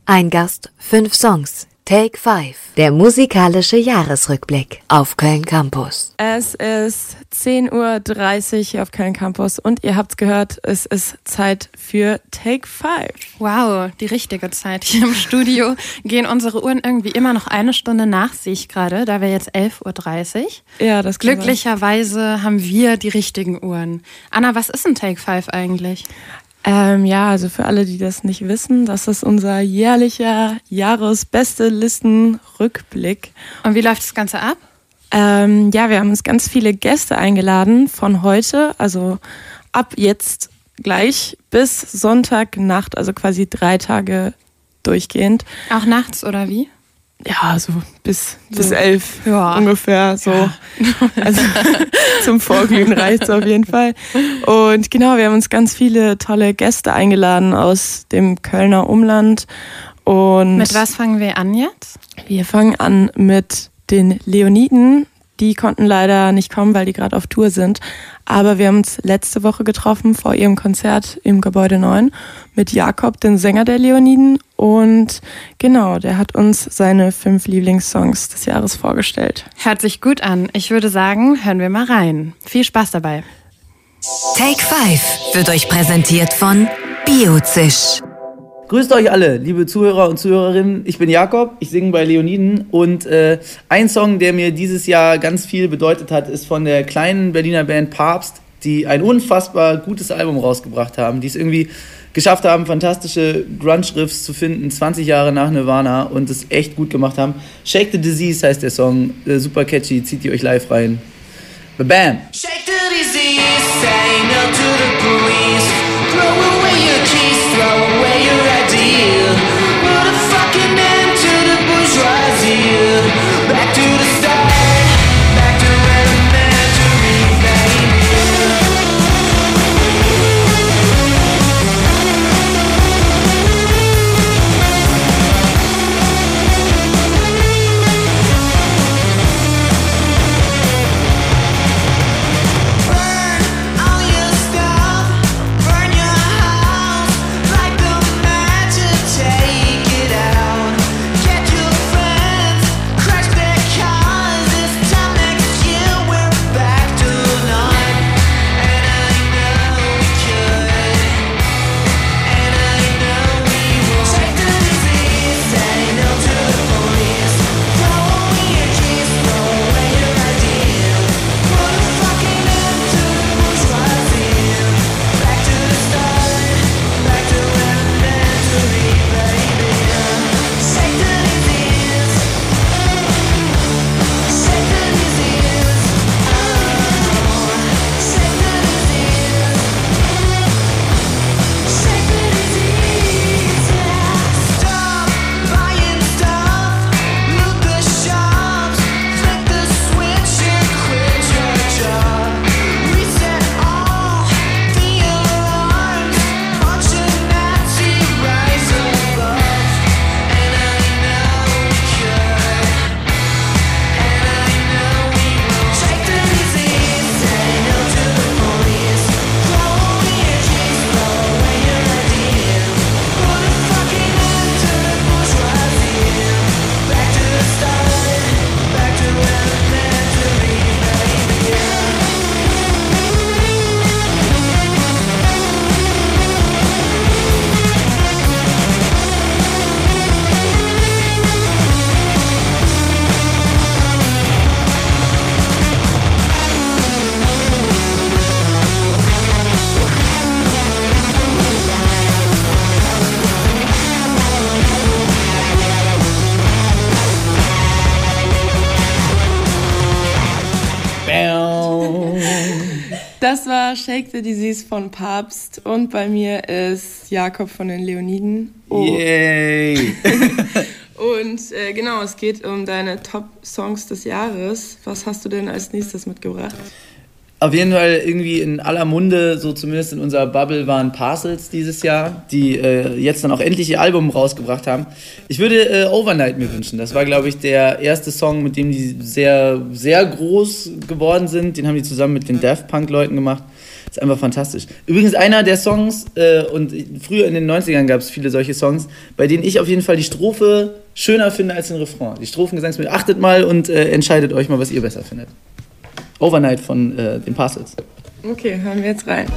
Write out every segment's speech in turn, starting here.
Ein Gast, 5 Songs. Take 5, der musikalische Jahresrückblick auf Köln Campus. Es ist 10:30 Uhr auf Köln Campus und ihr habt's gehört, es ist Zeit für Take 5. Wow, die richtige Zeit. Hier im Studio gehen unsere Uhren irgendwie immer noch eine Stunde nach, sehe ich gerade, da wir jetzt 11:30 Uhr. Ja, das kann Glücklicherweise haben wir die richtigen Uhren. Anna, was ist ein Take 5 eigentlich? Also für alle, die das nicht wissen, das ist unser jährlicher Jahresbeste-Listen-Rückblick. Und wie läuft das Ganze ab? Wir haben uns ganz viele Gäste eingeladen von heute, also ab jetzt gleich bis Sonntagnacht, also quasi 3 Tage durchgehend. Auch nachts oder wie? Ja, so bis 11 ja. Ungefähr so. Ja. Also zum Vorglühen reicht's auf jeden Fall. Und genau, wir haben uns ganz viele tolle Gäste eingeladen aus dem Kölner Umland. Und mit was fangen wir an jetzt? Wir fangen an mit den Leoniden. Die konnten leider nicht kommen, weil die gerade auf Tour sind. Aber wir haben uns letzte Woche getroffen vor ihrem Konzert im Gebäude 9 mit Jakob, dem Sänger der Leoniden. Und genau, der hat uns seine 5 Lieblingssongs des Jahres vorgestellt. Hört sich gut an. Ich würde sagen, hören wir mal rein. Viel Spaß dabei. Take 5 wird euch präsentiert von Biozisch. Grüßt euch alle, liebe Zuhörer und Zuhörerinnen. Ich bin Jakob, ich singe bei Leoniden und ein Song, der mir dieses Jahr ganz viel bedeutet hat, ist von der kleinen Berliner Band Papst, die ein unfassbar gutes Album rausgebracht haben, die es irgendwie geschafft haben, fantastische Grunge-Riffs zu finden, 20 Jahre nach Nirvana und es echt gut gemacht haben. Shake the Disease heißt der Song, super catchy, zieht ihr euch live rein. Bam! Shake the disease, say no to the police. Throw away your keys, throw away your idea. Put a fucking end to the bourgeoisie. Back to the start, back to elementary, baby. Das war Shake the Disease von Papst und bei mir ist Jakob von den Leoniden. Oh. Yay! Und genau, es geht um deine Top-Songs des Jahres. Was hast du denn als nächstes mitgebracht? Auf jeden Fall irgendwie in aller Munde, so zumindest in unserer Bubble, waren Parcels dieses Jahr, die jetzt dann auch endlich ihr Album rausgebracht haben. Ich würde Overnight mir wünschen. Das war, glaube ich, der erste Song, mit dem die sehr, sehr groß geworden sind. Den haben die zusammen mit den Daft Punk-Leuten gemacht. Ist einfach fantastisch. Übrigens einer der Songs, und früher in den 90ern gab es viele solche Songs, bei denen ich auf jeden Fall die Strophe schöner finde als den Refrain. Die Strophengesangsmittel. Achtet mal und entscheidet euch mal, was ihr besser findet. Overnight von den Parcels. Okay, hören wir jetzt rein.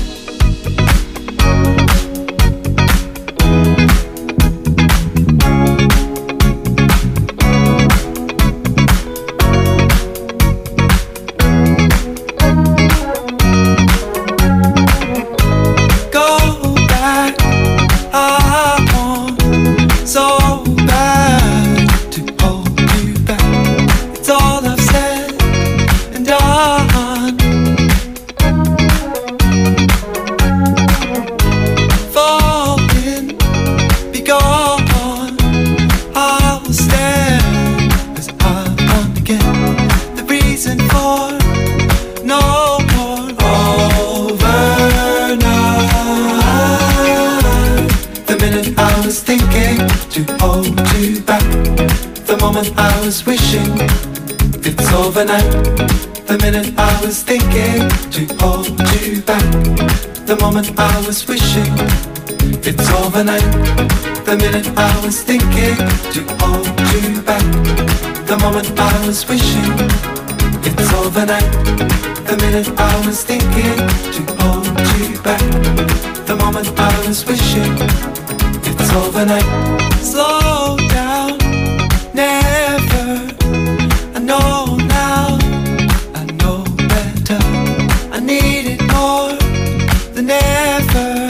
The minute I was thinking to hold you back. The moment I was wishing it's overnight. The minute I was thinking to hold you back. The moment I was wishing it's overnight. The minute I was thinking to hold you back. The moment I was wishing it's overnight. Slow down, never. I know now, I know better. I need it more than ever.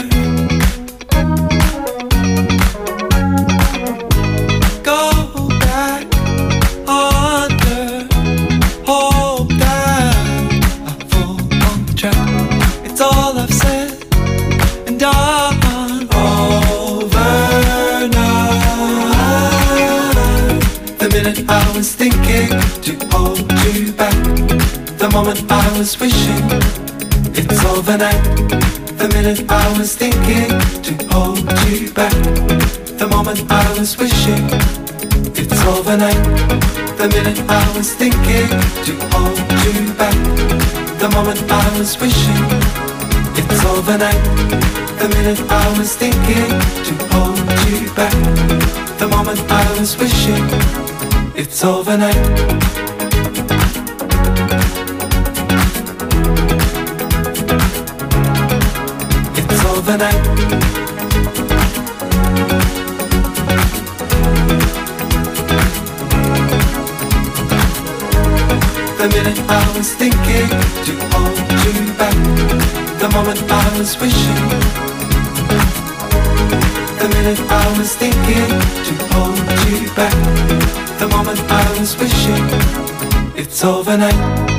Go back under, hope that I fall on the track. It's all I've said and done. Overnight. The minute I was thinking to hold you back. The moment I was wishing it's overnight. The minute I was thinking to hold you back. The moment I was wishing it's overnight. The minute I was thinking to hold you back. The moment I was wishing it's overnight. The minute I was thinking to hold you back. The moment I was wishing it's overnight. It's overnight. The minute I was thinking to hold you back. The moment I was wishing. The minute I was thinking to hold you back. The moment I was wishing it's overnight.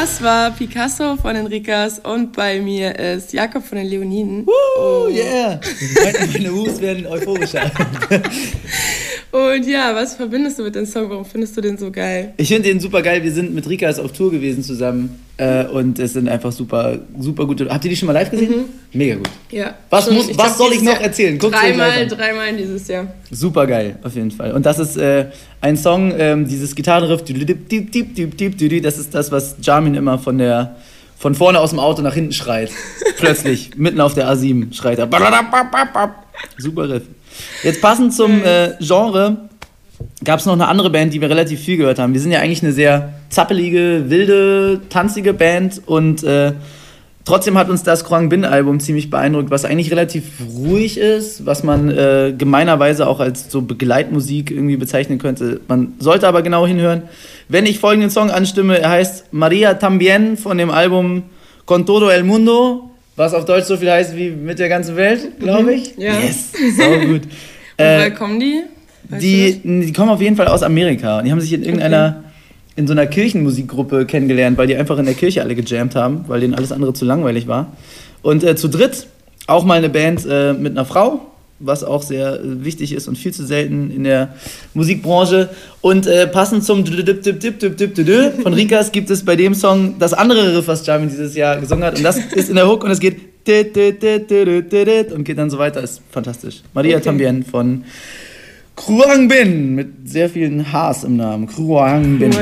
Das war Picasso von den Rikas und bei mir ist Jakob von den Leoniden. Yeah! Meine Hus werden euphorischer. Und ja, was verbindest du mit dem Song? Warum findest du den so geil? Ich finde den super geil. Wir sind mit Rikas auf Tour gewesen zusammen und es sind einfach super, super gute. Habt ihr die schon mal live gesehen? Mega gut. Ja. Was soll ich noch erzählen? Guckt's euch live an. Dreimal dieses Jahr. Super geil, auf jeden Fall. Und das ist ein Song, dieses Gitarrenriff, das ist das, was Jamin immer von vorne aus dem Auto nach hinten schreit. Plötzlich, mitten auf der A7 schreit er. Super Riff. Jetzt passend zum Genre gab es noch eine andere Band, die wir relativ viel gehört haben. Wir sind ja eigentlich eine sehr zappelige, wilde, tanzige Band und trotzdem hat uns das Kroang Bin Album ziemlich beeindruckt, was eigentlich relativ ruhig ist, was man gemeinerweise auch als so Begleitmusik irgendwie bezeichnen könnte. Man sollte aber genau hinhören. Wenn ich folgenden Song anstimme, er heißt Maria Tambien von dem Album Con Todo el Mundo, was auf Deutsch so viel heißt wie mit der ganzen Welt, glaube ich. Ja. Yes, sau gut. Und woher kommen die? Die kommen auf jeden Fall aus Amerika. Und die haben sich in so einer Kirchenmusikgruppe kennengelernt, weil die einfach in der Kirche alle gejammt haben, weil denen alles andere zu langweilig war. Und zu dritt auch mal eine Band mit einer Frau, was auch sehr wichtig ist und viel zu selten in der Musikbranche. Und passend zum von Rikas gibt es bei dem Song das andere Riff, was Jamin dieses Jahr gesungen hat. Und das ist in der Hook und es geht und geht dann so weiter. Ist fantastisch. Maria Tambien von Kroang Bin mit sehr vielen Hs im Namen. Kroang Bin.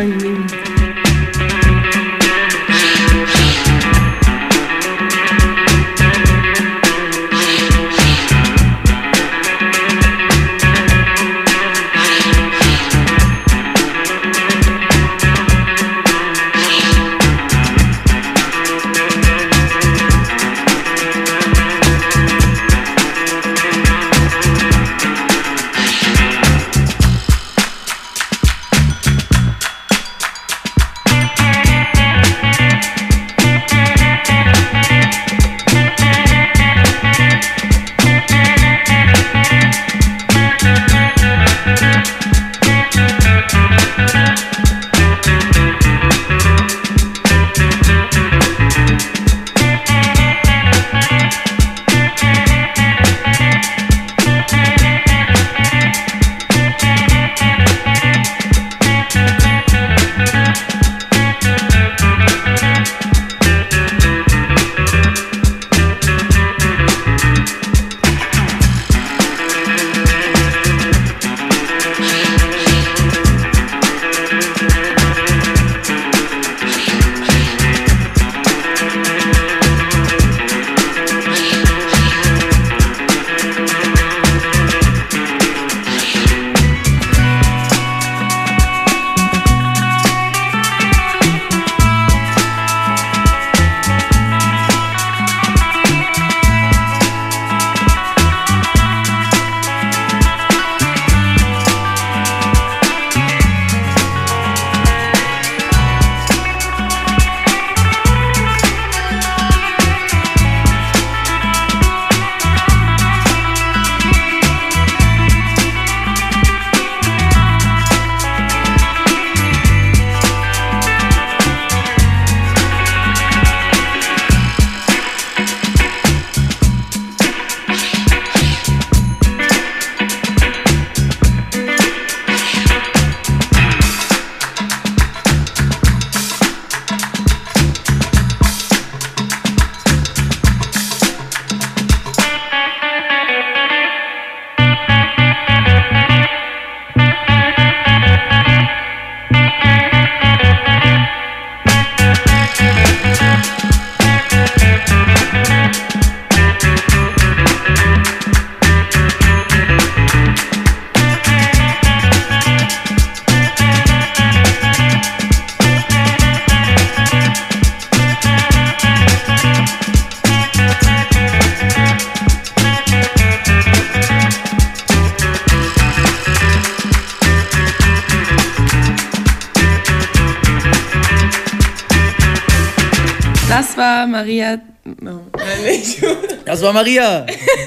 Das war Maria. No, nicht. Das war Maria.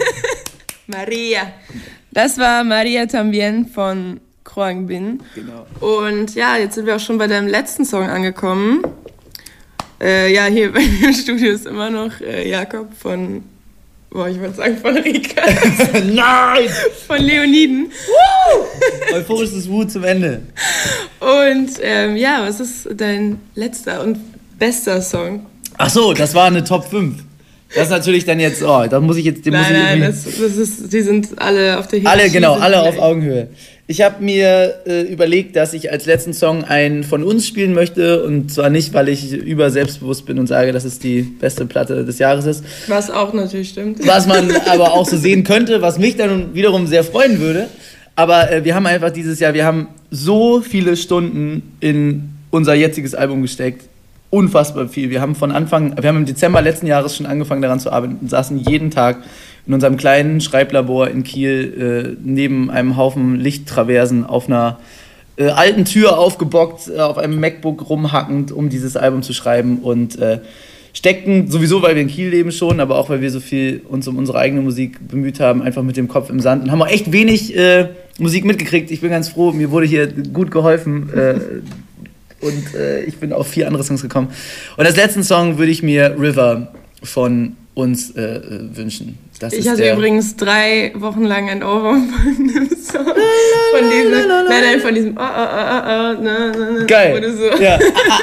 Maria. Das war Maria Tambien von Kroang Bin. Genau. Und ja, jetzt sind wir auch schon bei deinem letzten Song angekommen. Ja, hier bei mir im Studio ist immer noch Jakob von, ich wollte sagen von Rika. Nein! Von Leoniden. Euphorisches Wut zum Ende. Und was ist dein letzter und bester Song? Ach so, das war eine Top 5. Das ist natürlich dann jetzt, da muss ich jetzt... Die sind alle auf der Hierarchie. Alle, genau, alle auf Augenhöhe. Ich habe mir überlegt, dass ich als letzten Song einen von uns spielen möchte. Und zwar nicht, weil ich überselbstbewusst bin und sage, dass es die beste Platte des Jahres ist. Was auch natürlich stimmt. Was man aber auch so sehen könnte, was mich dann wiederum sehr freuen würde. Aber wir haben einfach dieses Jahr, wir haben so viele Stunden in unser jetziges Album gesteckt. Unfassbar viel. Wir haben im Dezember letzten Jahres schon angefangen daran zu arbeiten und saßen jeden Tag in unserem kleinen Schreiblabor in Kiel neben einem Haufen Lichttraversen auf einer alten Tür aufgebockt, auf einem MacBook rumhackend, um dieses Album zu schreiben und steckten sowieso, weil wir in Kiel leben schon, aber auch, weil wir so viel uns um unsere eigene Musik bemüht haben, einfach mit dem Kopf im Sand und haben auch echt wenig Musik mitgekriegt. Ich bin ganz froh, mir wurde hier gut geholfen und ich bin auf 4 andere Songs gekommen. Und als letzten Song würde ich mir River von uns wünschen. Ich hatte übrigens 3 Wochen lang ein Ohrwurm von dem Song. Von diesem Geil. Oder so. Ja.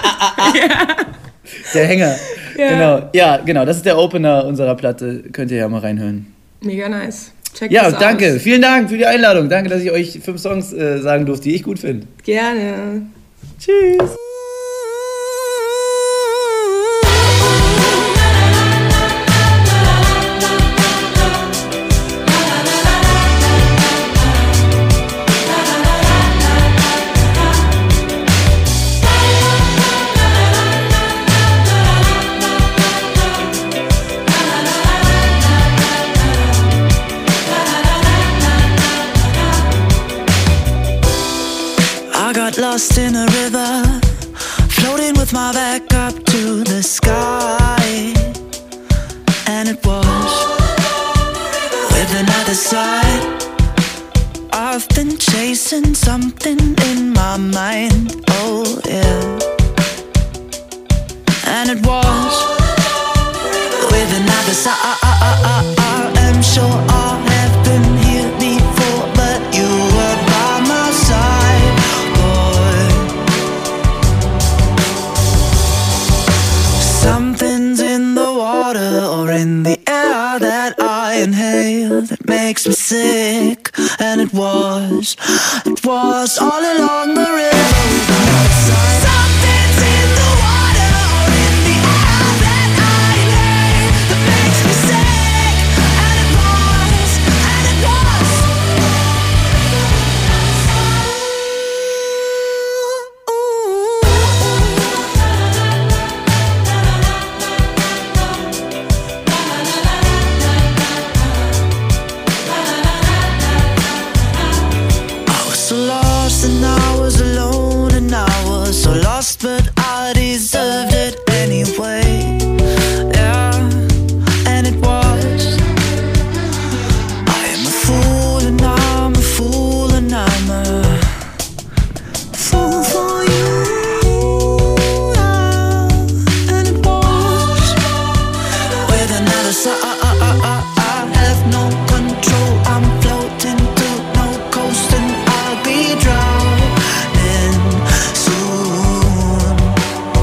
Der Hänger. Ja. Genau. Ja, genau. Das ist der Opener unserer Platte. Könnt ihr ja mal reinhören. Mega nice. Check ja, das danke. aus. Vielen Dank für die Einladung. Danke, dass ich euch 5 Songs sagen durfte, die ich gut finde. Gerne. Tschüss. Lost in a river, floating with my back up to the sky. And it was with another side. I've been chasing something in my mind, oh yeah. And it was with another side. I'm sure I have been here before, but you were by my side. Something's in the water or in the air that I inhale that makes me sick. And it was all along the river. Something's in the water or in the air that I inhale that makes me sick. And it was. And I was alone and I was so lost, but I deserved it anyway. Yeah, and it was. I am a fool and I'm a fool and I'm a fool for you. And it was with another side. I have no control. I'm floating to no coast and I'll be drowning soon.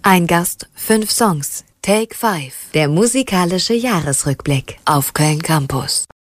Ein Gast, 5 Songs. Take 5. Der musikalische Jahresrückblick auf Köln Campus.